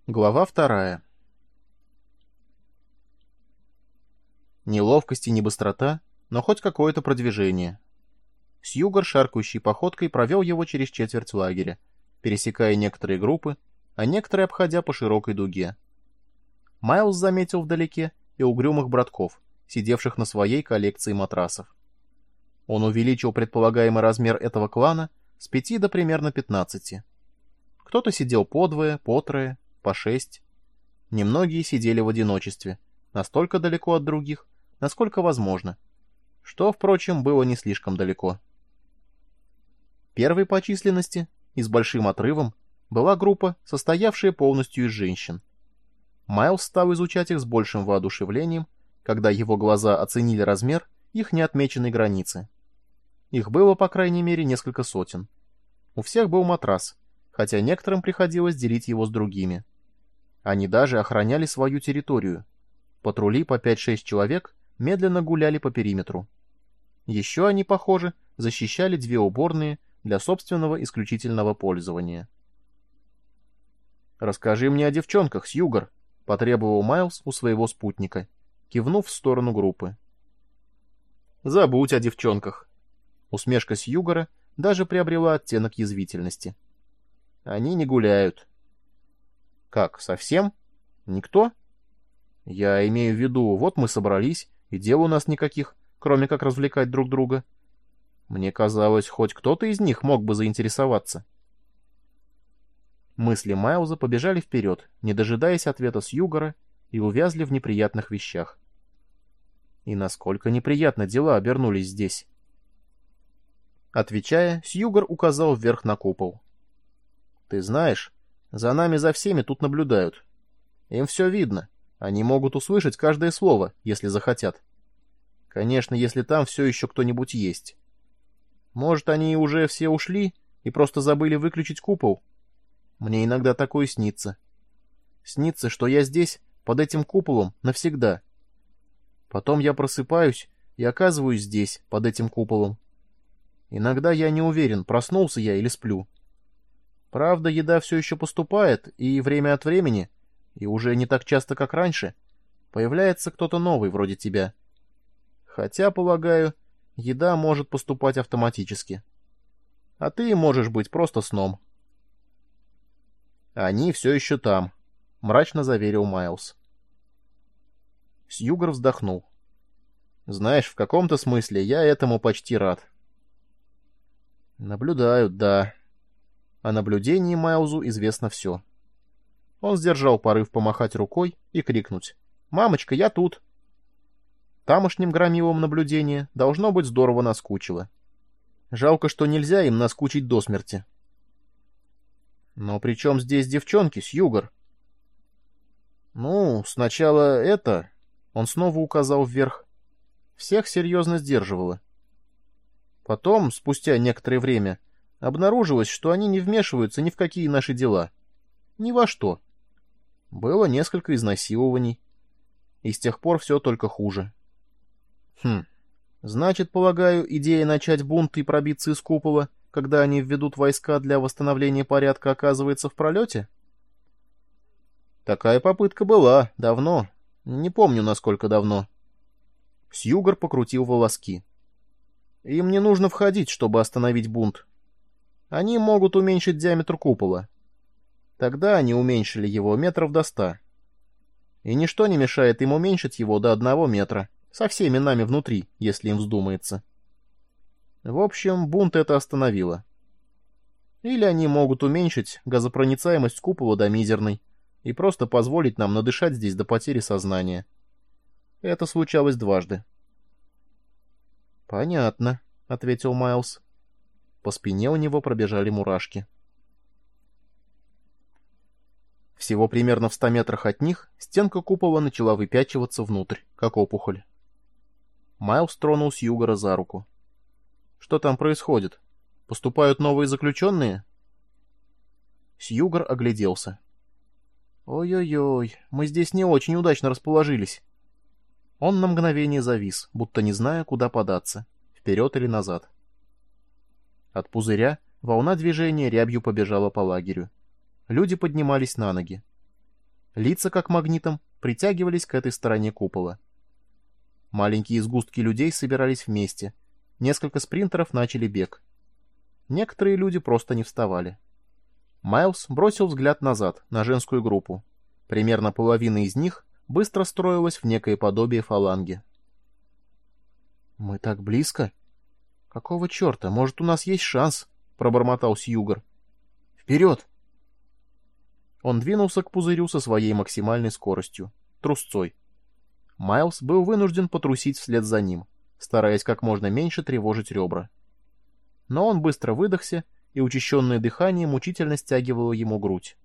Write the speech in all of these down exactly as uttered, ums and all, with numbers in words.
Глава вторая. Ни ловкость и ни быстрота, но хоть какое-то продвижение. Сьюгар шаркающей походкой провел его через четверть лагеря, пересекая некоторые группы, а некоторые обходя по широкой дуге. Майлз заметил вдалеке и угрюмых братков, сидевших на своей коллекции матрасов. Он увеличил предполагаемый размер этого клана с пяти до примерно пятнадцати. Кто-то сидел подвое, потрое, по шесть. Немногие сидели в одиночестве, настолько далеко от других, насколько возможно, что, впрочем, было не слишком далеко. Первой по численности и с большим отрывом была группа, состоявшая полностью из женщин. Майлз стал изучать их с большим воодушевлением, когда его глаза оценили размер их неотмеченной границы. Их было, по крайней мере, несколько сотен. У всех был матрас, хотя некоторым приходилось делить его с другими. Они даже охраняли свою территорию. Патрули по пять-шесть человек медленно гуляли по периметру. Еще они, похоже, защищали две уборные для собственного исключительного пользования. «Расскажи мне о девчонках, Сьюгар», — потребовал Майлз у своего спутника, кивнув в сторону группы. «Забудь о девчонках». Усмешка Сьюгара даже приобрела оттенок язвительности. «Они не гуляют». «Как, совсем? Никто?» «Я имею в виду, вот мы собрались, и дел у нас никаких, кроме как развлекать друг друга. Мне казалось, хоть кто-то из них мог бы заинтересоваться». Мысли Майлза побежали вперед, не дожидаясь ответа Сьюгара, и увязли в неприятных вещах. И насколько неприятно дела обернулись здесь. Отвечая, Сьюгар указал вверх на купол. «Ты знаешь, за нами за всеми тут наблюдают. Им все видно. Они могут услышать каждое слово, если захотят. Конечно, если там все еще кто-нибудь есть. Может, они уже все ушли и просто забыли выключить купол? Мне иногда такое снится. Снится, что я здесь, под этим куполом, навсегда. Потом я просыпаюсь и оказываюсь здесь, под этим куполом. Иногда я не уверен, проснулся я или сплю. Правда, еда все еще поступает, и время от времени, и уже не так часто, как раньше, появляется кто-то новый вроде тебя. Хотя, полагаю, еда может поступать автоматически. А ты можешь быть просто сном. Они все еще там, — мрачно заверил Майлз. Сьюгар вздохнул. Знаешь, в каком-то смысле я этому почти рад. Наблюдают, да. О наблюдении Майлзу известно все. Он сдержал порыв помахать рукой и крикнуть: «Мамочка, я тут!» Тамошним громилам наблюдение должно быть здорово наскучило. Жалко, что нельзя им наскучить до смерти. «Но при чем здесь девчонки, Сьюгар?» «Ну, сначала это...» — он снова указал вверх. «Всех серьезно сдерживало. Потом, спустя некоторое время, обнаружилось, что они не вмешиваются ни в какие наши дела. Ни во что. Было несколько изнасилований. И с тех пор все только хуже. Хм. Значит, полагаю, идея начать бунт и пробиться из купола, когда они введут войска для восстановления порядка, оказывается в пролете? Такая попытка была, давно. Не помню, насколько давно. Сьюгар покрутил волоски. Им не нужно входить, чтобы остановить бунт. Они могут уменьшить диаметр купола. Тогда они уменьшили его метров до ста. И ничто не мешает им уменьшить его до одного метра, со всеми нами внутри, если им вздумается. В общем, бунт это остановило. Или они могут уменьшить газопроницаемость купола до мизерной и просто позволить нам надышать здесь до потери сознания. Это случалось дважды. «Понятно», — ответил Майлз. По спине у него пробежали мурашки. Всего примерно в ста метрах от них стенка купола начала выпячиваться внутрь, как опухоль. Майлз тронул Сьюгара за руку. «Что там происходит? Поступают новые заключенные?» Сьюгар огляделся. «Ой-ой-ой, мы здесь не очень удачно расположились». Он на мгновение завис, будто не зная, куда податься, вперед или назад. От пузыря волна движения рябью побежала по лагерю. Люди поднимались на ноги. Лица, как магнитом, притягивались к этой стороне купола. Маленькие сгустки людей собирались вместе. Несколько спринтеров начали бег. Некоторые люди просто не вставали. Майлз бросил взгляд назад, на женскую группу. Примерно половина из них быстро строилась в некое подобие фаланги. «Мы так близко? Какого черта? Может, у нас есть шанс?» — пробормотал Сьюгар. «Вперед!» Он двинулся к пузырю со своей максимальной скоростью, трусцой. Майлз был вынужден потрусить вслед за ним, стараясь как можно меньше тревожить ребра. Но он быстро выдохся, и учащенное дыхание мучительно стягивало ему грудь.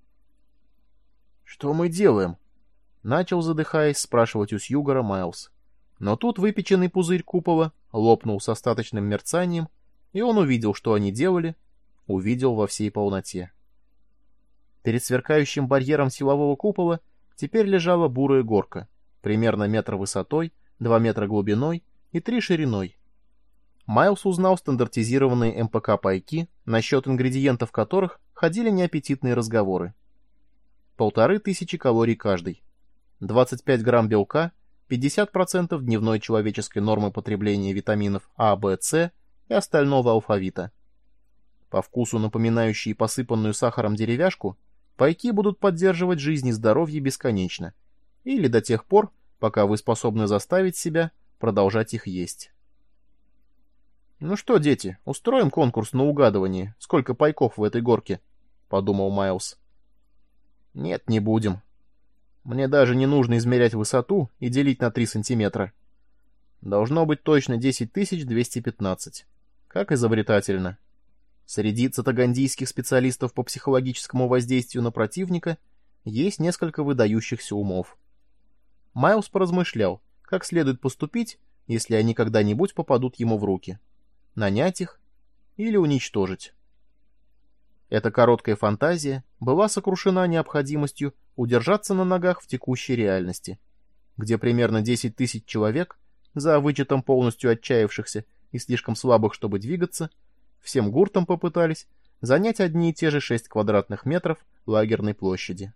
«Что мы делаем?» — начал, задыхаясь, спрашивать у Сьюгара Майлз. Но тут выпеченный пузырь купола лопнул с остаточным мерцанием, и он увидел, что они делали, увидел во всей полноте. Перед сверкающим барьером силового купола теперь лежала бурая горка, примерно метр высотой, два метра глубиной и три шириной. Майлз узнал стандартизированные эм пэ ка-пайки, насчет ингредиентов которых ходили неаппетитные разговоры. Полторы тысячи калорий каждый, двадцать пять грамм белка, пятьдесят процентов дневной человеческой нормы потребления витаминов А, В, С и остального алфавита. По вкусу напоминающие посыпанную сахаром деревяшку, пайки будут поддерживать жизнь и здоровье бесконечно, или до тех пор, пока вы способны заставить себя продолжать их есть. «Ну что, дети, устроим конкурс на угадывание, сколько пайков в этой горке?» — подумал Майлз. «Нет, не будем. Мне даже не нужно измерять высоту и делить на три сантиметра. Должно быть точно десять тысяч двести пятнадцать. Как изобретательно. Среди цитагандийских специалистов по психологическому воздействию на противника есть несколько выдающихся умов. Майлз поразмышлял, как следует поступить, если они когда-нибудь попадут ему в руки. Нанять их или уничтожить. Эта короткая фантазия была сокрушена необходимостью удержаться на ногах в текущей реальности, где примерно десять тысяч человек, за вычетом полностью отчаявшихся и слишком слабых, чтобы двигаться, всем гуртом попытались занять одни и те же шесть квадратных метров лагерной площади.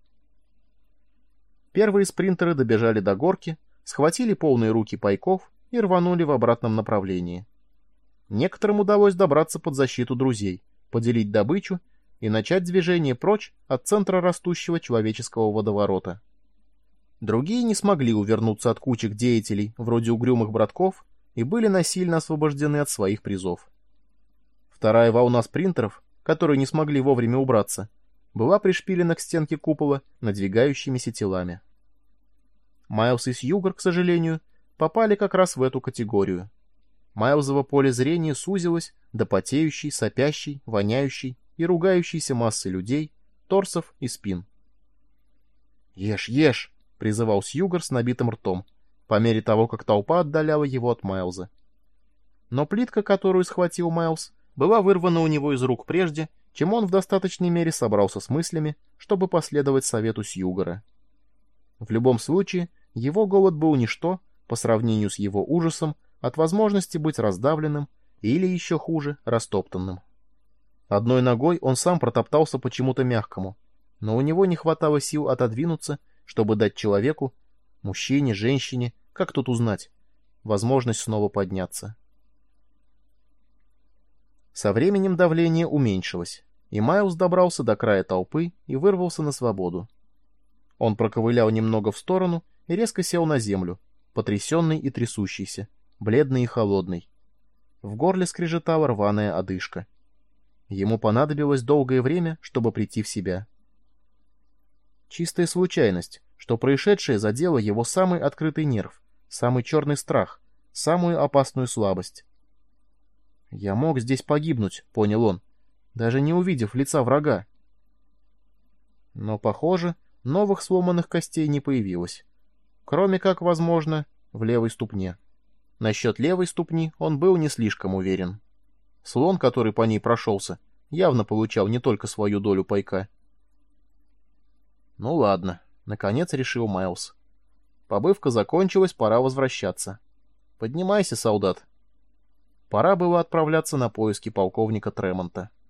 Первые спринтеры добежали до горки, схватили полные руки пайков и рванули в обратном направлении. Некоторым удалось добраться под защиту друзей, поделить добычу и начать движение прочь от центра растущего человеческого водоворота. Другие не смогли увернуться от кучек деятелей, вроде угрюмых братков, и были насильно освобождены от своих призов. Вторая волна спринтеров, которые не смогли вовремя убраться, была пришпилена к стенке купола надвигающимися телами. Майлз и Сьюгар, к сожалению, попали как раз в эту категорию. Майлзово поле зрения сузилось до потеющей, сопящей, воняющей и ругающейся массы людей, торсов и спин. «Ешь, ешь!» — призывал Сьюгар с набитым ртом, по мере того, как толпа отдаляла его от Майлза. Но плитка, которую схватил Майлз, была вырвана у него из рук прежде, чем он в достаточной мере собрался с мыслями, чтобы последовать совету Сьюгара. В любом случае, его голод был ничто по сравнению с его ужасом от возможности быть раздавленным или, еще хуже, растоптанным. Одной ногой он сам протоптался почему-то мягкому, но у него не хватало сил отодвинуться, чтобы дать человеку, мужчине, женщине, как тут узнать, возможность снова подняться. Со временем давление уменьшилось, и Майлз добрался до края толпы и вырвался на свободу. Он проковылял немного в сторону и резко сел на землю, потрясенный и трясущийся, бледный и холодный. В горле скрежетала рваная одышка. Ему понадобилось долгое время, чтобы прийти в себя. Чистая случайность, что происшедшее задело его самый открытый нерв, самый черный страх, самую опасную слабость. «Я мог здесь погибнуть», — понял он, даже не увидев лица врага. Но, похоже, новых сломанных костей не появилось. Кроме как, возможно, в левой ступне. Насчет левой ступни он был не слишком уверен. Слон, который по ней прошелся, явно получал не только свою долю пайка. Ну ладно, наконец решил Майлз. Побывка закончилась, пора возвращаться. Поднимайся, солдат. Пора было отправляться на поиски полковника Тремонта.